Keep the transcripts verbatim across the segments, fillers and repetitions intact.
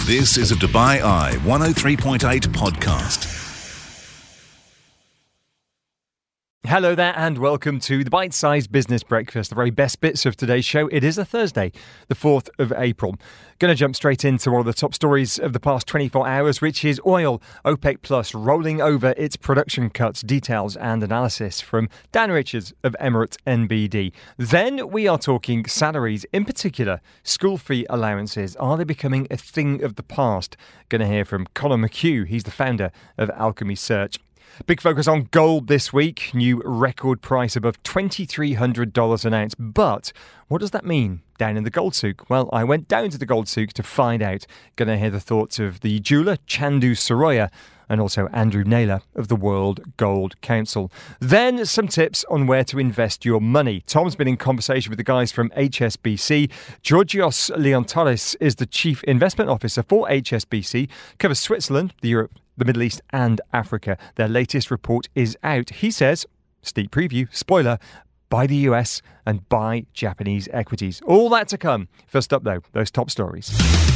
This is a Dubai Eye one oh three point eight podcast. Hello there and welcome to the Bite-Sized Business Breakfast, the very best bits of today's show. It is a Thursday, the fourth of April. Going to jump straight into one of the top stories of the past twenty-four hours, which is oil. OPEC Plus rolling over its production cuts, details and analysis from Dan Richards of Emirates N B D. Then we are talking salaries, in particular school fee allowances. Are they becoming a thing of the past? Going to hear from Conor McHugh. He's the founder of Alchemy Search. Big focus on gold this week. New record price above two thousand three hundred dollars an ounce. But what does that mean down in the gold souk? Well, I went down to the gold souk to find out. Going to hear the thoughts of the jeweller Chandu Saroya and also Andrew Naylor of the World Gold Council. Then some tips on where to invest your money. Tom's been in conversation with the guys from H S B C. Georgios Leontaris is the Chief Investment Officer for H S B C, covers Switzerland, the Europe, the Middle East and Africa. Their latest report is out. He says, sneak preview, spoiler, buy the U S and buy Japanese equities. All that to come. First up though, those top stories.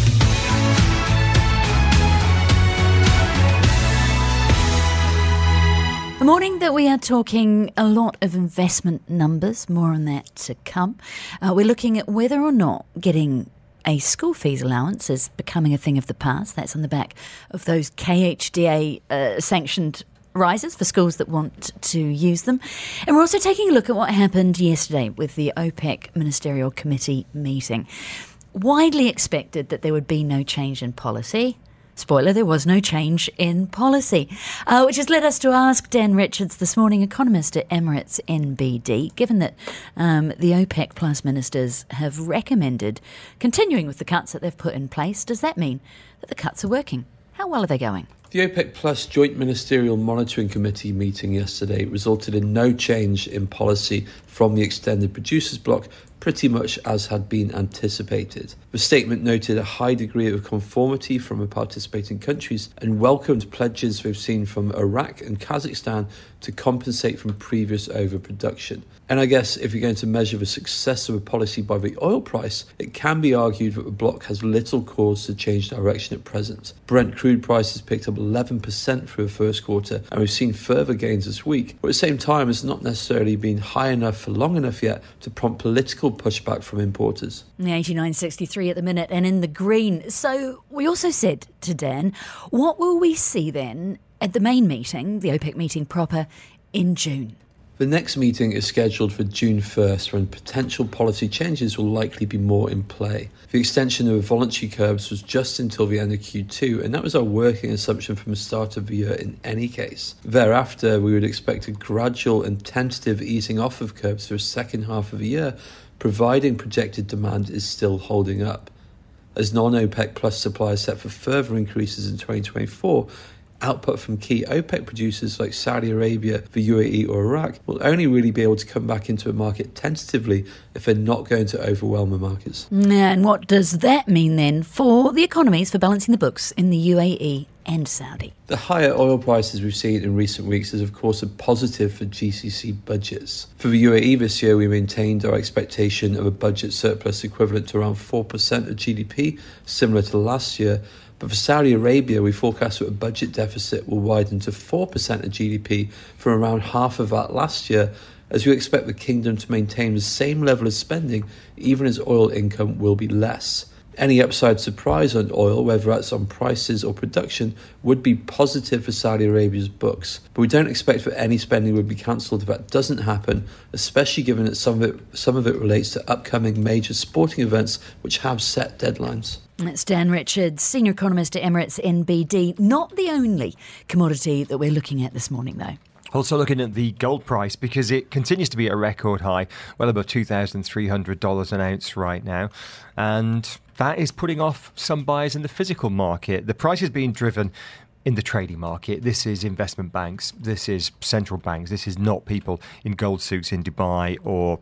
The morning that we are talking a lot of investment numbers, more on that to come. Uh, we're looking at whether or not getting a school fees allowance is becoming a thing of the past. That's on the back of those K H D A uh, sanctioned rises for schools that want to use them. And we're also taking a look at what happened yesterday with the OPEC Ministerial Committee meeting. Widely expected that there would be no change in policy. Spoiler, there was no change in policy, uh, which has led us to ask Dan Richards this morning, economist at Emirates N B D, given that um, the OPEC Plus ministers have recommended continuing with the cuts that they've put in place, does that mean that the cuts are working? How well are they going? The OPEC Plus Joint Ministerial Monitoring Committee meeting yesterday resulted in no change in policy from the extended producers bloc, pretty much as had been anticipated. The statement noted a high degree of conformity from the participating countries and welcomed pledges we've seen from Iraq and Kazakhstan to compensate from previous overproduction. And I guess if you're going to measure the success of a policy by the oil price, it can be argued that the bloc has little cause to change direction at present. Brent crude prices picked up eleven percent for the first quarter, and we've seen further gains this week, but at the same time it's not necessarily been high enough for long enough yet to prompt political pushback from importers. eighty-nine sixty-three at the minute and in the green. So we also said to Dan, what will we see then at the main meeting, the OPEC meeting proper, in June? The next meeting is scheduled for June first, when potential policy changes will likely be more in play. The extension of voluntary curbs was just until the end of Q two, and that was our working assumption from the start of the year in any case. Thereafter, we would expect a gradual and tentative easing off of curbs for the second half of the year, providing projected demand is still holding up. As non-OPEC Plus suppliers set for further increases in twenty twenty-four, output from key OPEC producers like Saudi Arabia, the U A E or Iraq will only really be able to come back into the market tentatively if they're not going to overwhelm the markets. And what does that mean then for the economies, for balancing the books in the U A E and Saudi? The higher oil prices we've seen in recent weeks is of course a positive for G C C budgets. For the U A E this year, we maintained our expectation of a budget surplus equivalent to around four percent of G D P, similar to last year. But for Saudi Arabia, we forecast that a budget deficit will widen to four percent of G D P from around half of that last year, as we expect the kingdom to maintain the same level of spending even as oil income will be less. Any upside surprise on oil, whether that's on prices or production, would be positive for Saudi Arabia's books. But we don't expect that any spending would be cancelled if that doesn't happen, especially given that some of it, some of it relates to upcoming major sporting events which have set deadlines. That's Dan Richards, Senior Economist at Emirates N B D. Not the only commodity that we're looking at this morning, though. Also looking at the gold price, because it continues to be a record high, well above two thousand three hundred dollars an ounce right now. And that is putting off some buyers in the physical market. The price is being driven in the trading market. This is investment banks. This is central banks. This is not people in gold suits in Dubai or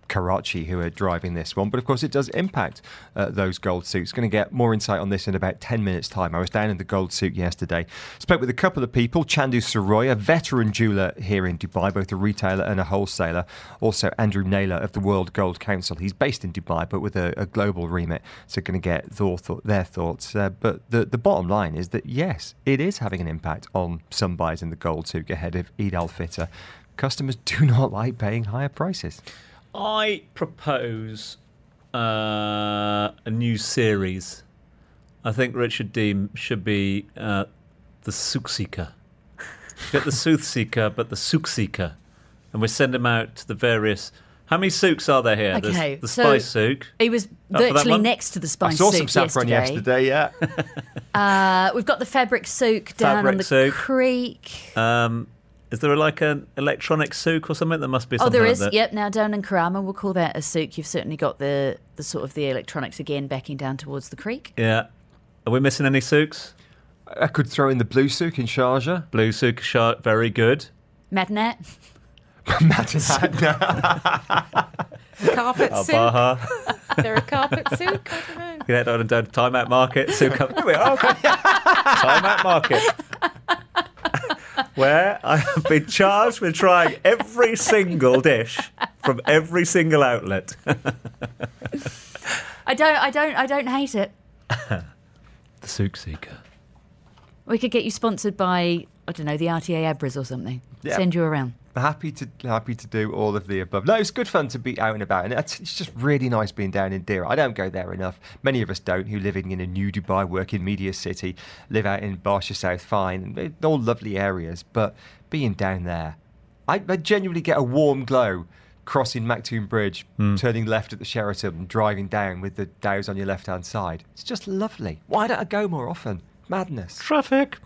Karachi who are driving this one, but of course it does impact uh, those gold suits. Going to get more insight on this in about ten minutes time. I was down in the gold suit yesterday, spoke with a couple of people. Chandu Saroy, a veteran jeweller here in Dubai, both a retailer and a wholesaler. Also Andrew Naylor of the World Gold Council. He's based in Dubai but with a, a global remit, so going to get their, th- their thoughts. Uh, but the, the bottom line is that yes, it is having an impact on some buyers in the gold suit ahead of Eid al-Fitr. Customers do not like paying higher prices. I propose uh, a new series. I think Richard Dean should be uh, the Souk Seeker. Get the Sooth Seeker, but the Souk Seeker. And we send him out to the various... How many souks are there here? Okay, There's the so Spice Souk. He was virtually next to the Spice I saw Souk some saffron yesterday, yesterday yeah. uh, we've got the Fabric Souk down Fabric on the souk. creek. Um, is there like an electronic souk or something? There must be Oh, something there like is. that. Yep. Now down in Karama, we'll call that a souk. You've certainly got the, the sort of the electronics again backing down towards the creek. Yeah. Are we missing any souks? I could throw in the blue souk in Sharjah. Blue souk, shark, very good. Madinat. Carpet Al souk. Baha. They're a carpet souk. I don't know. You head on and down to Timeout Market. Souk up. Here we are. Okay. Timeout Market. Where I have been charged with trying every single dish from every single outlet. I don't. I don't. I don't hate it. The Souk Seeker. We could get you sponsored by, I don't know, the R T A Abras or something. Yeah. Send you around. Happy to happy to do all of the above. No, it's good fun to be out and about, and it's, it's just really nice being down in Deira. I don't go there enough. Many of us don't, who living in a new Dubai, work in Media City, live out in Barsha South Fine, they're all lovely areas. But being down there, I, I genuinely get a warm glow crossing Maktoum Bridge, Mm. turning left at the Sheraton, and driving down with the Dows on your left-hand side. It's just lovely. Why don't I go more often? Madness. Traffic.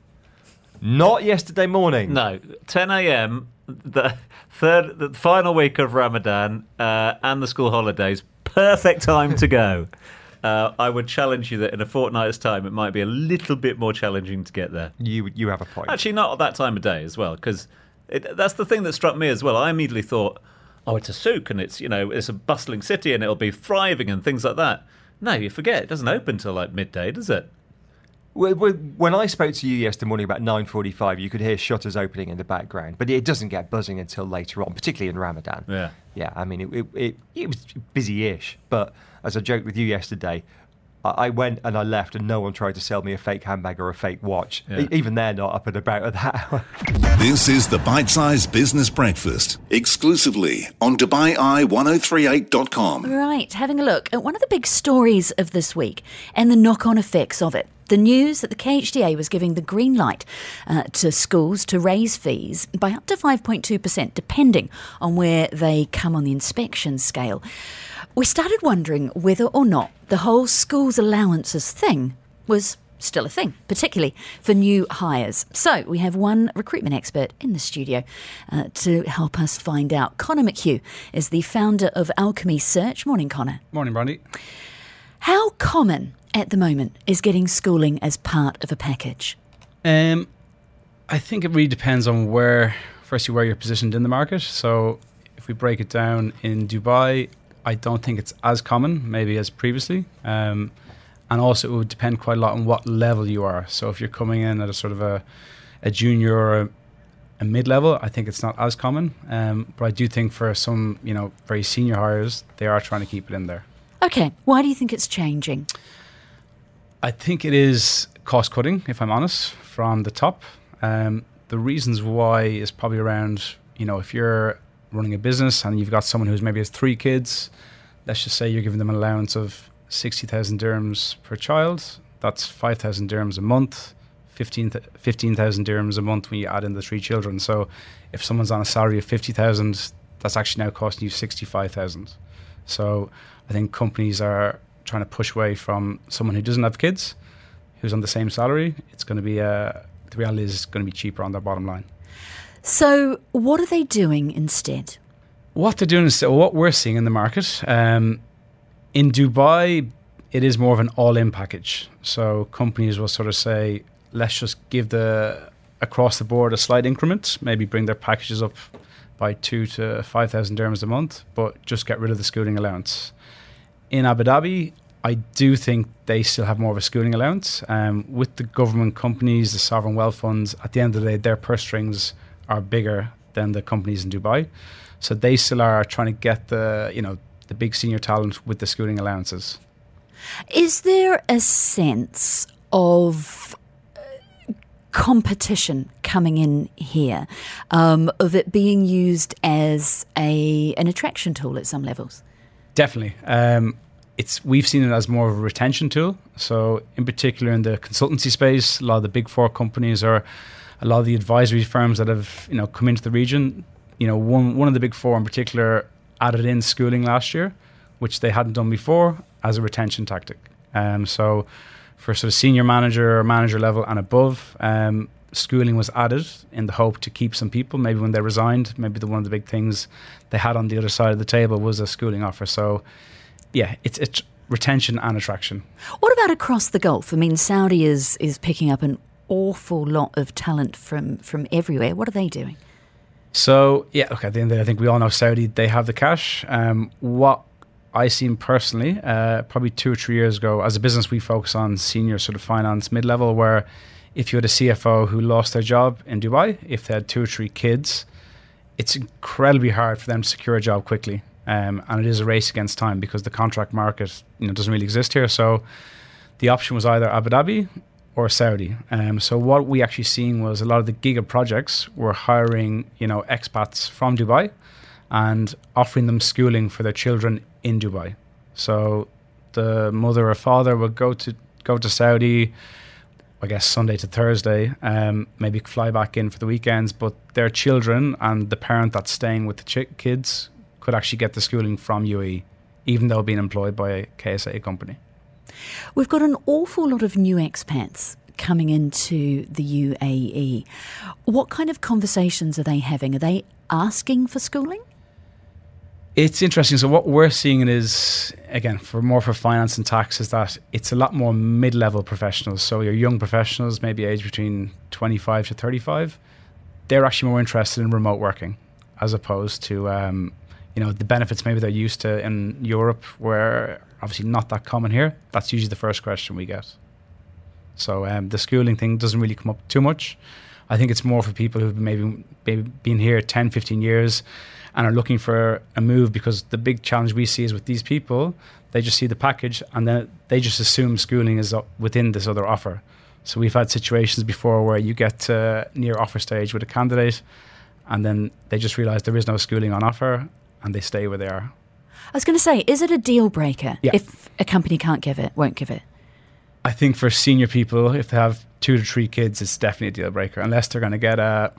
Not yesterday morning. No, ten a.m. the third, the final week of Ramadan uh, and the school holidays. Perfect time to go. Uh, I would challenge you that in a fortnight's time, it might be a little bit more challenging to get there. You you have a point. Actually, not at that time of day as well, because that's the thing that struck me as well. I immediately thought, oh, it's a souk and it's, you know, it's a bustling city and it'll be thriving and things like that. No, you forget, it doesn't open till like midday, does it? Well, well, When I spoke to you yesterday morning about nine forty-five, you could hear shutters opening in the background, but it doesn't get buzzing until later on, particularly in Ramadan. Yeah. Yeah, I mean, it, it, it, it was busy-ish, but as I joked with you yesterday, I, I went and I left and no one tried to sell me a fake handbag or a fake watch. Yeah. E- even they're not up and about at that hour. This is the Bite Size Business Breakfast, exclusively on Dubai Eye ten thirty-eight dot com. Right, having a look at one of the big stories of this week and the knock-on effects of it. The news that the K H D A was giving the green light uh, to schools to raise fees by up to five point two percent, depending on where they come on the inspection scale. We started wondering whether or not the whole schools allowances thing was still a thing, particularly for new hires. So we have one recruitment expert in the studio uh, to help us find out. Connor McHugh is the founder of Alchemy Search. Morning, Connor. Morning, Brandy. How common at the moment is getting schooling as part of a package? Um, I think it really depends on where, firstly, where you're positioned in the market. So if we break it down in Dubai, I don't think it's as common, maybe as previously. Um, and also it would depend quite a lot on what level you are. So if you're coming in at a sort of a, a junior or a, a mid-level, I think it's not as common. Um, but I do think for some, you know, very senior hires, they are trying to keep it in there. Okay, why do you think it's changing? I think it is cost cutting, if I'm honest, from the top. Um, the reasons why is probably around, you know, if you're running a business and you've got someone who's maybe has three kids, let's just say you're giving them an allowance of sixty thousand dirhams per child. That's five thousand dirhams a month, fifteen thousand dirhams a month when you add in the three children. So if someone's on a salary of fifty thousand, that's actually now costing you sixty-five thousand. So I think companies are trying to push away from someone who doesn't have kids, who's on the same salary. It's going to be, uh, the reality is it's going to be cheaper on their bottom line. So what are they doing instead? What they're doing is, what we're seeing in the market, um, in Dubai, it is more of an all-in package. So companies will sort of say, let's just give the, across the board, a slight increment, maybe bring their packages up by two to five thousand dirhams a month, but just get rid of the schooling allowance. In Abu Dhabi, I do think they still have more of a schooling allowance. Um, with the government companies, the sovereign wealth funds, at the end of the day, their purse strings are bigger than the companies in Dubai. So they still are trying to get the, you know, the big senior talent with the schooling allowances. Is there a sense of competition coming in here, um, of it being used as a an attraction tool at some levels? Definitely. Um, it's we've seen it as more of a retention tool. So in particular in the consultancy space, a lot of the big four companies or a lot of the advisory firms that have, you know, come into the region, you know, one one of the big four in particular added in schooling last year, which they hadn't done before, as a retention tactic. Um, so for sort of senior manager or manager level and above, um, schooling was added in the hope to keep some people. Maybe when they resigned, maybe the one of the big things they had on the other side of the table was a schooling offer. So yeah, it's it's retention and attraction. What about across the Gulf? I mean, Saudi is is picking up an awful lot of talent from from everywhere. What are they doing? So yeah, look, at the end of the day, I think we all know Saudi, they have the cash. Um, what I seen personally, uh, probably two or three years ago, as a business, we focus on senior sort of finance mid-level, where if you had a C F O who lost their job in Dubai, if they had two or three kids, it's incredibly hard for them to secure a job quickly. Um, and it is a race against time because the contract market, you know, doesn't really exist here. So the option was either Abu Dhabi or Saudi. Um, so what we actually seen was a lot of the giga projects were hiring, you know, expats from Dubai and offering them schooling for their children in Dubai. So the mother or father would go to go to Saudi, I guess Sunday to Thursday, um, maybe fly back in for the weekends, but their children and the parent that's staying with the ch- kids could actually get the schooling from U A E, even though being employed by a K S A company. We've got an awful lot of new expats coming into the U A E. What kind of conversations are they having? Are they asking for schooling? It's interesting. So what we're seeing is, again, for more for finance and tax, is that it's a lot more mid-level professionals. So your young professionals, maybe aged between twenty-five to thirty-five, they're actually more interested in remote working as opposed to, um, you know, the benefits maybe they're used to in Europe, where obviously not that common here. That's usually the first question we get. So um, the schooling thing doesn't really come up too much. I think it's more for people who've maybe, maybe been here ten, fifteen years and are looking for a move, because the big challenge we see is with these people, they just see the package and then they just assume schooling is within this other offer. So we've had situations before where you get to near offer stage with a candidate and then they just realise there is no schooling on offer and they stay where they are. I was going to say, is it a deal breaker yeah. if a company can't give it, won't give it? I think for senior people, if they have two to three kids, it's definitely a deal breaker, unless they're going to get a,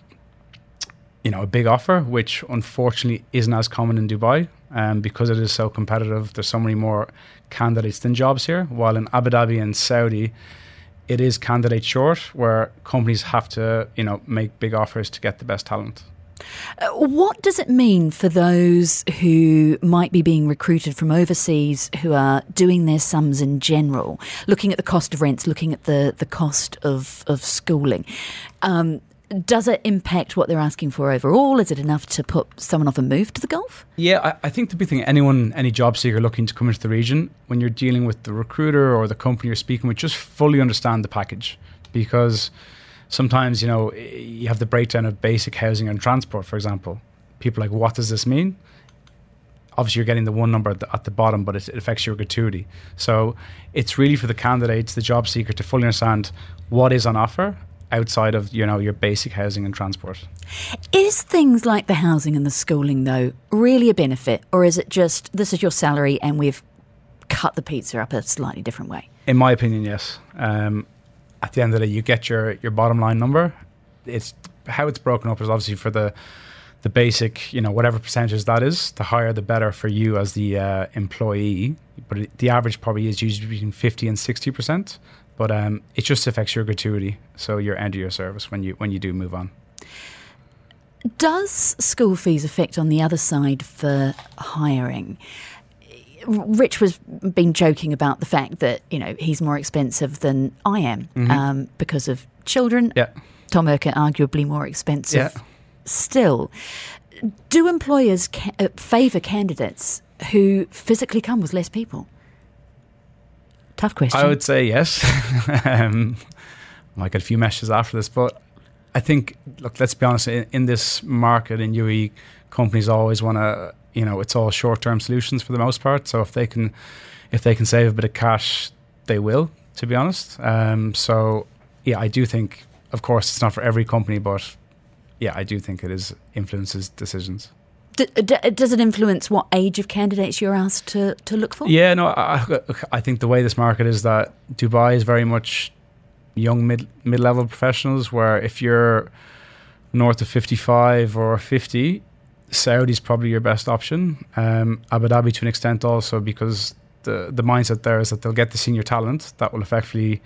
you know, a big offer, which unfortunately isn't as common in Dubai, um, because it is so competitive. There's so many more candidates than jobs here. While in Abu Dhabi and Saudi, it is candidate short, where companies have to, you know, make big offers to get the best talent. Uh, what does it mean for those who might be being recruited from overseas, who are doing their sums in general, looking at the cost of rents, looking at the, the cost of, of schooling? Um, does it impact what they're asking for overall? Is it enough to put someone off a move to the Gulf? Yeah, I, I think the big thing, anyone, any job seeker looking to come into the region, when you're dealing with the recruiter or the company you're speaking with, just fully understand the package, because sometimes, you know, you have the breakdown of basic housing and transport, for example. People are like, what does this mean? Obviously, you're getting the one number at the, at the bottom, but it, it affects your gratuity. So it's really for the candidates, the job seeker, to fully understand what is on offer outside of, you know, your basic housing and transport. Is things like the housing and the schooling, though, really a benefit? Or is it just, this is your salary and we've cut the pizza up a slightly different way? In my opinion, yes. Um, at the end of the day, you get your, your bottom line number. It's how it's broken up is obviously for the the basic, you know, whatever percentage that is, the higher the better for you as the uh, employee. But it, the average probably is usually between fifty and sixty percent. But um, it just affects your gratuity, so your end of your service when you when you do move on. Does school fees affect on the other side for hiring? Rich was been joking about the fact that, you know, he's more expensive than I am, mm-hmm. um, because of children. Yeah. Tom Urquhart arguably more expensive yeah. still. do employers ca- uh, favour candidates who physically come with less people? Tough question. I would say yes. um, I might get a few messages after this, but I think, look, let's be honest, in, in this market in U A E, companies always want to, you know, it's all short-term solutions for the most part. So if they can, if they can save a bit of cash, they will, to be honest. Um, so yeah, I do think, of course, it's not for every company, but yeah, I do think it is influences decisions. D- d- does it influence what age of candidates you're asked to, to look for? Yeah, no, I, I think the way this market is that Dubai is very much young mid mid level professionals. Where if you're north of fifty-five or fifty, Saudi is probably your best option. Um, Abu Dhabi to an extent also, because the the mindset there is that they'll get the senior talent that will effectively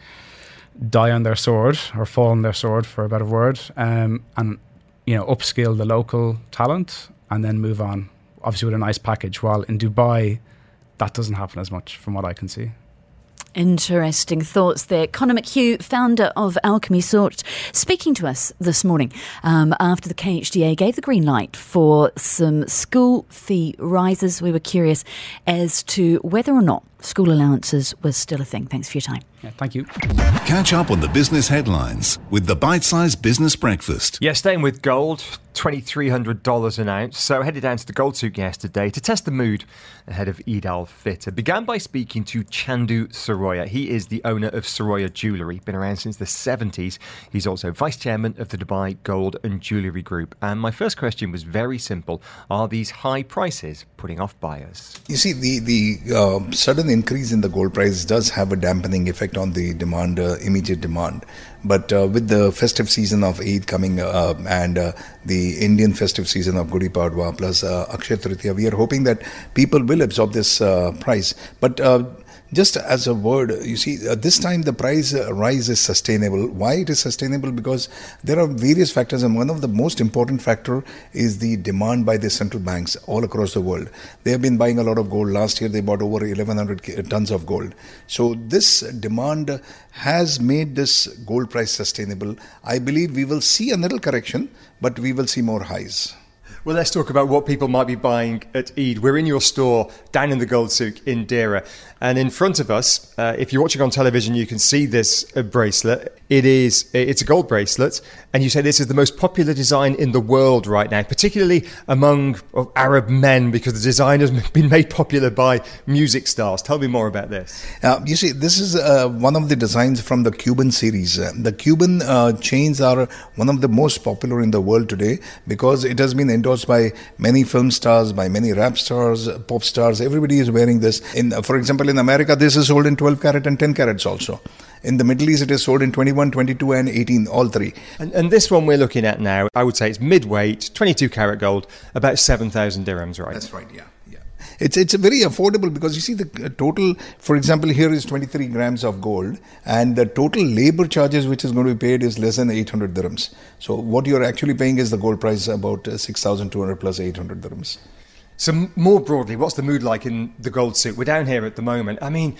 die on their sword or fall on their sword, for a better word, um, and you know upskill the local talent and then move on, obviously with a nice package. While in Dubai, that doesn't happen as much from what I can see. Interesting thoughts there. Conor McHugh, founder of Alchemy Sort, speaking to us this morning um, after the K H D A gave the green light for some school fee rises. We were curious as to whether or not school allowances was still a thing. Thanks for your time. Yeah, thank you. Catch up on the business headlines with the Bite-Sized Business Breakfast. Yeah, staying with gold, two thousand three hundred dollars an ounce. So headed down to the Gold Souk yesterday to test the mood ahead of Eid al-Fitr. Began by speaking to Chandu Saroya. He is the owner of Saroya Jewellery, been around since the seventies. He's also vice chairman of the Dubai Gold and Jewellery Group. And my first question was very simple. Are these high prices putting off buyers? You see, the, the uh, sudden increase in the gold price does have a dampening effect on the demand, uh, immediate demand. But uh, with the festive season of Eid coming uh, and uh, the Indian festive season of Gudi Padwa plus uh, Akshaya Tritiya, we are hoping that people will absorb this uh, price. But uh, just as a word, you see, uh, this time the price uh, rise is sustainable. Why it is sustainable? Because there are various factors, and one of the most important factor is the demand by the central banks all across the world. They have been buying a lot of gold. Last year they bought over eleven hundred tons of gold. So this demand has made this gold price sustainable. I believe we will see a little correction, but we will see more highs. Well, let's talk about what people might be buying at Eid. We're in your store down in the Gold Souk in Deira. And in front of us, uh, if you're watching on television, you can see this uh, bracelet. It is, it's a gold bracelet. And you say this is the most popular design in the world right now, particularly among uh, Arab men, because the design has been made popular by music stars. Tell me more about this. Uh, you see, this is uh, one of the designs from the Cuban series. Uh, the Cuban uh, chains are one of the most popular in the world today because it has been endorsed by many film stars, by many rap stars, pop stars. Everybody is wearing this. In, uh, for example, in America, this is sold in twelve carat and ten carats also. In the Middle East, it is sold in twenty-one, twenty-two and eighteen, all three. And, and this one we're looking at now, I would say it's mid-weight, twenty-two carat gold, about seven thousand dirhams, right? That's right, yeah. yeah. It's it's very affordable because you see the total, for example, here is twenty-three grams of gold and the total labor charges which is going to be paid is less than eight hundred dirhams. So what you're actually paying is the gold price about six thousand two hundred plus eight hundred dirhams. So more broadly, what's the mood like in the Gold Souk? We're down here at the moment. I mean,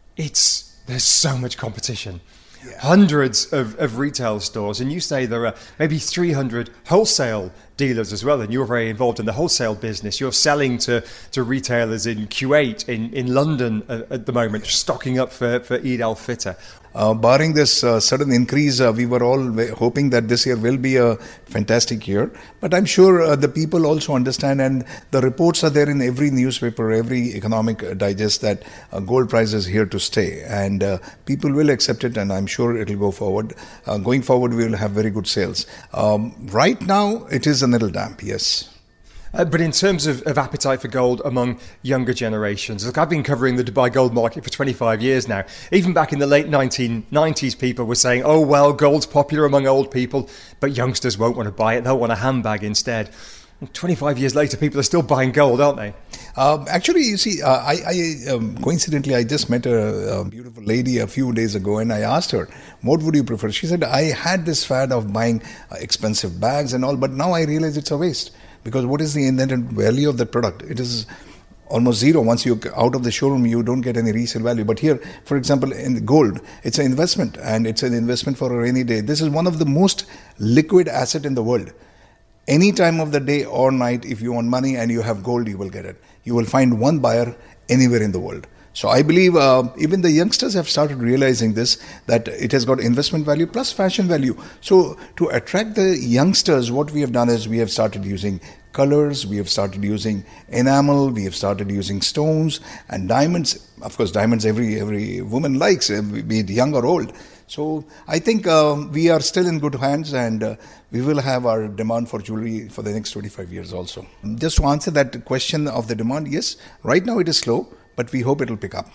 it's there's so much competition. Yeah. Hundreds of, of retail stores, and you say there are maybe three hundred wholesale dealers as well, and you're very involved in the wholesale business. You're selling to, to retailers in Kuwait, in, in London at, at the moment, stocking up for, for Eid al-Fitr. Uh, barring this uh, sudden increase, uh, we were all hoping that this year will be a fantastic year. But I'm sure uh, the people also understand, and the reports are there in every newspaper, every economic digest, that uh, gold price is here to stay. And uh, people will accept it, and I'm sure it will go forward. Uh, going forward, we will have very good sales. Um, right now, it is a little damp, yes. Uh, but in terms of, of appetite for gold among younger generations, look, I've been covering the Dubai gold market for twenty-five years now. Even back in the late nineteen nineties, people were saying, oh, well, gold's popular among old people, but youngsters won't want to buy it. They'll want a handbag instead. And twenty-five years later, people are still buying gold, aren't they? Um, actually, you see, uh, I, I um, coincidentally, I just met a, a beautiful lady a few days ago, and I asked her, what would you prefer? She said, I had this fad of buying uh, expensive bags and all, but now I realize it's a waste. Because what is the inherent value of the product? It is almost zero. Once you're out of the showroom, you don't get any resale value. But here, for example, in gold, it's an investment, and it's an investment for a rainy day. This is one of the most liquid asset in the world. Any time of the day or night, if you want money and you have gold, you will get it. You will find one buyer anywhere in the world. So I believe uh, even the youngsters have started realizing this, that it has got investment value plus fashion value. So to attract the youngsters, what we have done is we have started using colors, we have started using enamel, we have started using stones and diamonds. Of course, diamonds every every woman likes, be it young or old. So I think uh, we are still in good hands, and uh, we will have our demand for jewelry for the next twenty-five years also. Just to answer that question of the demand, yes, right now it is slow, but we hope it will pick up.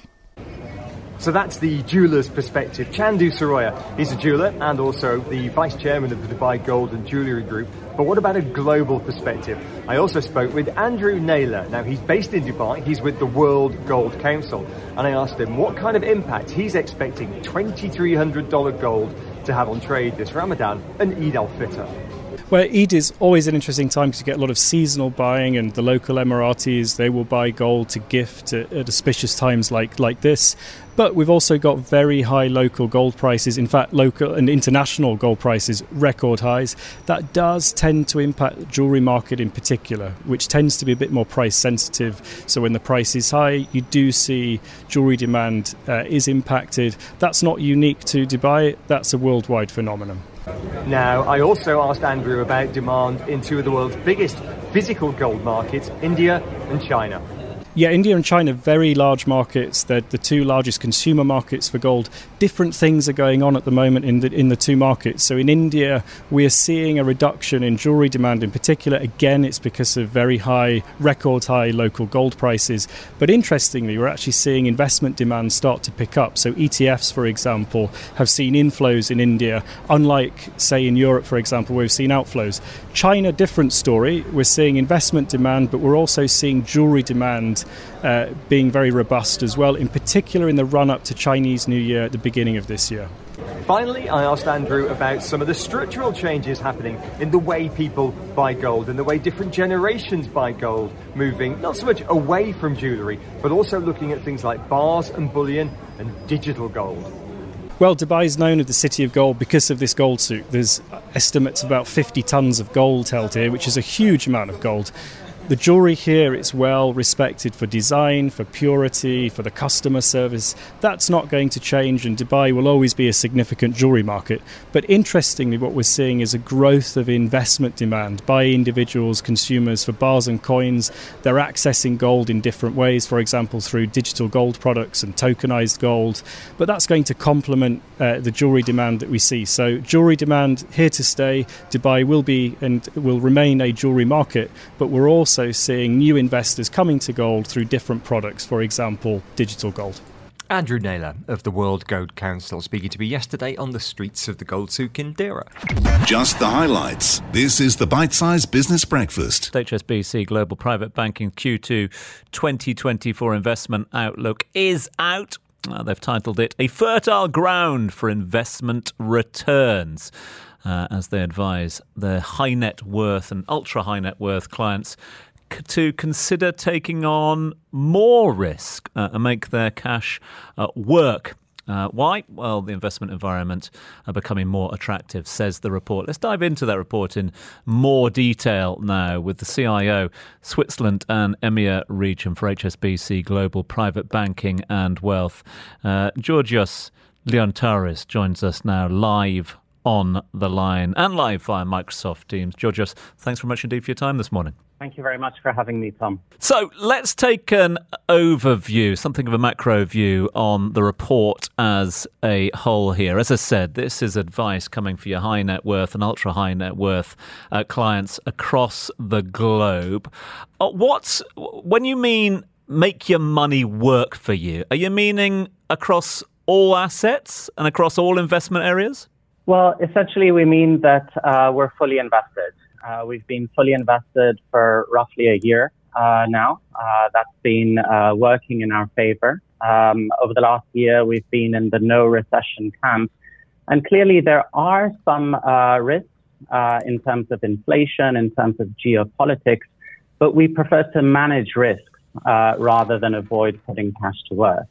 So that's the jeweller's perspective. Chandu Saroya, he's a jeweller and also the vice chairman of the Dubai Gold and Jewellery Group. But what about a global perspective? I also spoke with Andrew Naylor. Now, he's based in Dubai. He's with the World Gold Council. And I asked him what kind of impact he's expecting two thousand three hundred dollars gold to have on trade this Ramadan and Eid al-Fitr. Well, Eid is always an interesting time because you get a lot of seasonal buying, and the local Emiratis, they will buy gold to gift at, at auspicious times like, like this. But we've also got very high local gold prices, in fact, local and international gold prices, record highs. That does tend to impact the jewellery market in particular, which tends to be a bit more price sensitive. So when the price is high, you do see jewellery demand uh, is impacted. That's not unique to Dubai, that's a worldwide phenomenon. Now, I also asked Andrew about demand in two of the world's biggest physical gold markets, India and China. Yeah, India and China, very large markets. They're the two largest consumer markets for gold. Different things are going on at the moment in the in the two markets. So in India, we're seeing a reduction in jewellery demand in particular. Again, it's because of very high, record high local gold prices. But interestingly, we're actually seeing investment demand start to pick up. So E T Fs, for example, have seen inflows in India, unlike, say, in Europe, for example, where we've seen outflows. China, different story. We're seeing investment demand, but we're also seeing jewellery demand Uh, being very robust as well, in particular in the run-up to Chinese New Year at the beginning of this year. Finally, I asked Andrew about some of the structural changes happening in the way people buy gold and the way different generations buy gold, moving not so much away from jewellery, but also looking at things like bars and bullion and digital gold. Well, Dubai is known as the City of Gold because of this gold souk. There's estimates of about fifty tonnes of gold held here, which is a huge amount of gold. The jewellery here, it's well respected for design, for purity, for the customer service. That's not going to change, and Dubai will always be a significant jewellery market. But interestingly, what we're seeing is a growth of investment demand by individuals, consumers for bars and coins. They're accessing gold in different ways, for example, through digital gold products and tokenized gold. But that's going to complement uh, the jewellery demand that we see. So jewellery demand here to stay. Dubai will be and will remain a jewellery market, but we're also seeing new investors coming to gold through different products, for example, digital gold. Andrew Naylor of the World Gold Council speaking to me yesterday on the streets of the Gold Souk in Deira. Just the highlights. This is the Bite-Sized Business Breakfast. H S B C Global Private Banking Q two twenty twenty-four investment outlook is out. Uh, they've titled it A Fertile Ground for Investment Returns. Uh, as they advise their high net worth and ultra high net worth clients c- to consider taking on more risk uh, and make their cash uh, work. Uh, why? Well, the investment environment are becoming more attractive, says the report. Let's dive into that report in more detail now with the C I O, Switzerland and EMEA region for H S B C Global Private Banking and Wealth. Uh, Georgios Leontaris joins us now live on the line and live via Microsoft Teams. Georgios, thanks very much indeed for your time this morning. Thank you very much for having me, Tom. So let's take an overview, something of a macro view on the report as a whole here. As I said, this is advice coming for your high net worth and ultra high net worth uh, clients across the globe. Uh, what's when you mean make your money work for you, are you meaning across all assets and across all investment areas? Well, essentially, we mean that uh, we're fully invested. Uh, we've been fully invested for roughly a year uh, now. Uh, that's been uh, working in our favor. Um, over the last year, we've been in the no recession camp. And clearly, there are some uh, risks uh, in terms of inflation, in terms of geopolitics, but we prefer to manage risks uh, rather than avoid putting cash to work.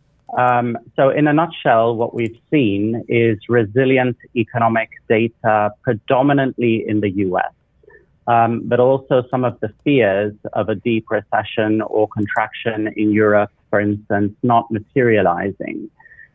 Um, so in a nutshell, what we've seen is resilient economic data predominantly in the U S. um, but also some of the fears of a deep recession or contraction in Europe, for instance, not materializing.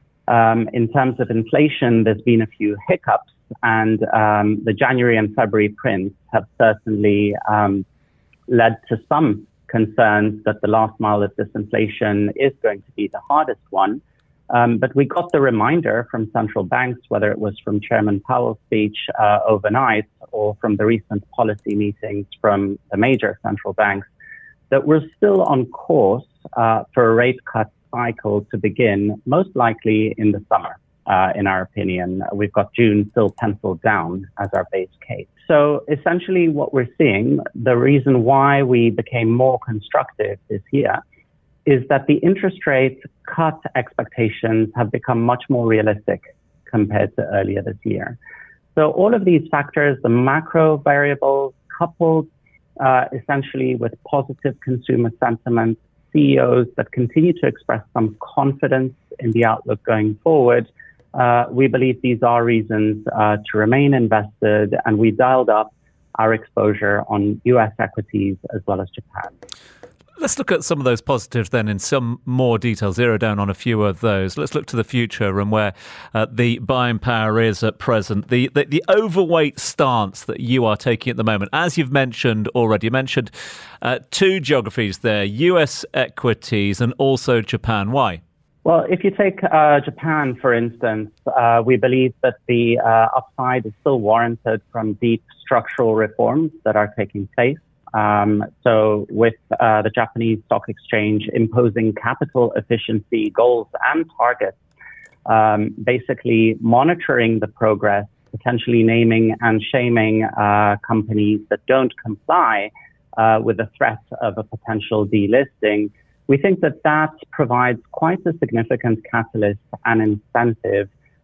Um, in terms of inflation, there's been a few hiccups, and um, the January and February prints have certainly um, led to some concerns that the last mile of disinflation is going to be the hardest one. Um, but we got the reminder from central banks, whether it was from Chairman Powell's speech uh, overnight or from the recent policy meetings from the major central banks, that we're still on course uh, for a rate cut cycle to begin, most likely in the summer. Uh, in our opinion, we've got June still penciled down as our base case. So essentially what we're seeing, the reason why we became more constructive this year is that the interest rate cut expectations have become much more realistic compared to earlier this year. So all of these factors, the macro variables, coupled uh, essentially with positive consumer sentiment, C E Os that continue to express some confidence in the outlook going forward, uh, we believe these are reasons uh, to remain invested, and we dialed up our exposure on U S equities as well as Japan. Let's look at some of those positives then in some more detail, zero down on a few of those. Let's look to the future and where uh, the buying power is at present. The, the the overweight stance that you are taking at the moment, as you've mentioned already, you mentioned uh, two geographies there, U S equities and also Japan. Why? Well, if you take uh, Japan, for instance, uh, we believe that the uh, upside is still warranted from deep structural reforms that are taking place. Um, so with uh, the Japanese stock exchange imposing capital efficiency goals and targets, um, basically monitoring the progress, potentially naming and shaming uh, companies that don't comply uh, with the threat of a potential delisting, we think that that provides quite a significant catalyst and incentive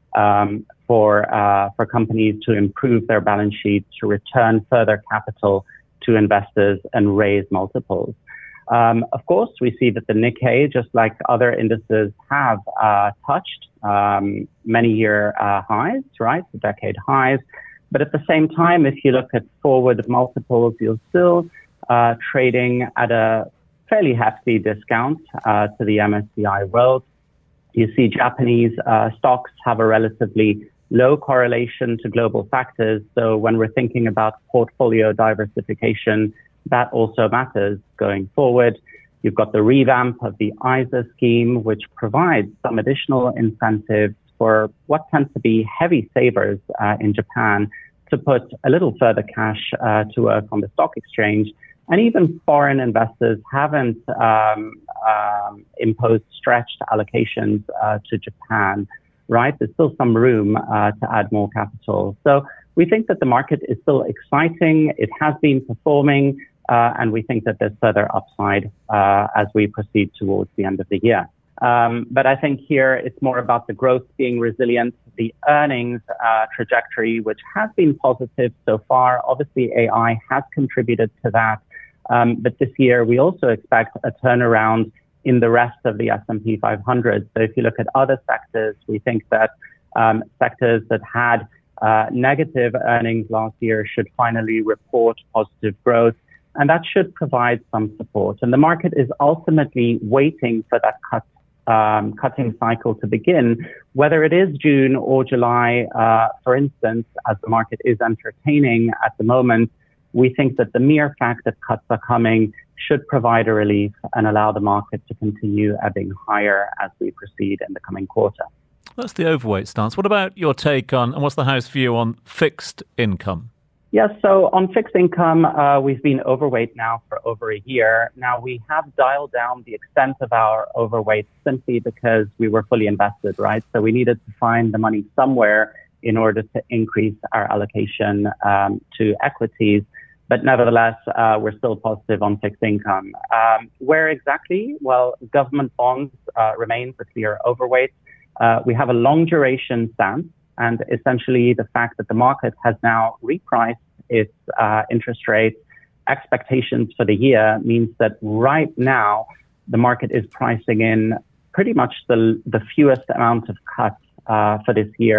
um, for uh, for companies to improve their balance sheets, to return further capital to investors and raise multiples. Um, of course, we see that the Nikkei, just like other indices, have uh, touched um, many year uh, highs, right, decade highs. But at the same time, if you look at forward multiples, you're still uh, trading at a fairly hefty discount uh, to the M S C I World. You see Japanese uh, stocks have a relatively low correlation to global factors. So when we're thinking about portfolio diversification, that also matters going forward. You've got the revamp of the I S A scheme, which provides some additional incentives for what tends to be heavy savers uh, in Japan to put a little further cash uh, to work on the stock exchange. And even foreign investors haven't um, um, imposed stretched allocations uh, to Japan. Right, there's still some room uh, to add more capital. So we think that the market is still exciting. It has been performing, uh, and we think that there's further upside uh, as we proceed towards the end of the year. Um, but I think here it's more about the growth being resilient, the earnings uh, trajectory, which has been positive so far. Obviously, A I has contributed to that. Um, but this year, we also expect a turnaround in the rest of the S and P five hundred. So if you look at other sectors, we think that um, sectors that had uh, negative earnings last year should finally report positive growth, and that should provide some support. And the market is ultimately waiting for that cut, um, cutting cycle to begin, whether it is June or July, uh, for instance, as the market is entertaining at the moment. We think that the mere fact that cuts are coming should provide a relief and allow the market to continue ebbing higher as we proceed in the coming quarter. That's the overweight stance. What about your take on, and what's the house view on fixed income? Yes, so on fixed income, uh, we've been overweight now for over a year. Now, we have dialed down the extent of our overweight simply because we were fully invested, right? So we needed to find the money somewhere in order to increase our allocation um, to equities. But nevertheless, uh, we're still positive on fixed income. Um, where exactly? Well, government bonds uh, remain a clear overweight. Uh, we have a long duration stance, and essentially the fact that the market has now repriced its uh, interest rate expectations for the year means that right now the market is pricing in pretty much the, the fewest amount of cuts uh, for this year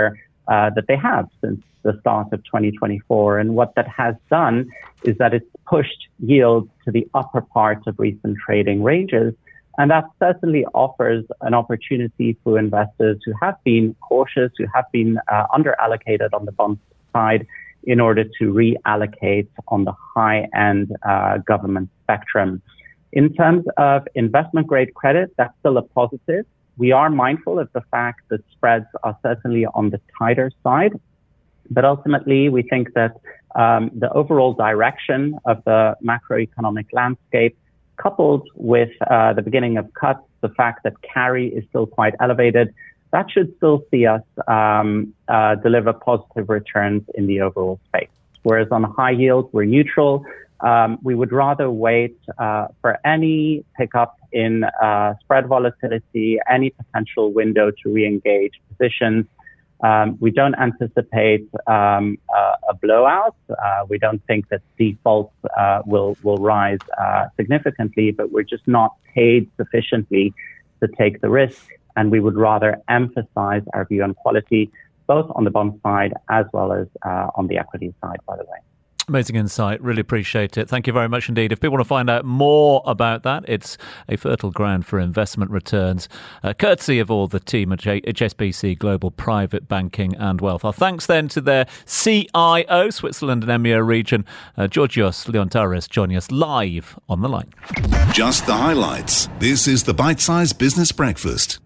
uh, that they have since the start of twenty twenty-four. And what that has done is that it's pushed yields to the upper part of recent trading ranges. And that certainly offers an opportunity for investors who have been cautious, who have been uh, under-allocated on the bond side, in order to reallocate on the high-end uh, government spectrum. In terms of investment-grade credit, that's still a positive. We are mindful of the fact that spreads are certainly on the tighter side, but ultimately we think that um, the overall direction of the macroeconomic landscape, coupled with uh, the beginning of cuts, the fact that carry is still quite elevated, that should still see us um, uh, deliver positive returns in the overall space. Whereas on high yield, we're neutral. Um, we would rather wait uh, for any pickup in uh, spread volatility, any potential window to re-engage positions. Um, we don't anticipate um, uh, a blowout. Uh, we don't think that defaults uh, will will rise uh, significantly, but we're just not paid sufficiently to take the risk. And we would rather emphasize our view on quality, both on the bond side as well as uh, on the equity side, by the way. Amazing insight. Really appreciate it. Thank you very much indeed. If people want to find out more about that, it's a fertile ground for investment returns, uh, courtesy of all the team at H S B C Global Private Banking and Wealth. Our thanks then to their C I O, Switzerland and EMEA region, uh, Georgios Leontaris, joining us live on the line. Just the highlights. This is the Bite Size Business Breakfast.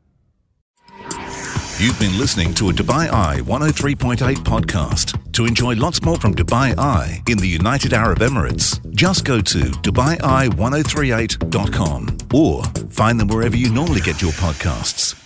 You've been listening to a Dubai Eye one oh three point eight podcast. To enjoy lots more from Dubai Eye in the United Arab Emirates, just go to dubai eye ten thirty-eight dot com or find them wherever you normally get your podcasts.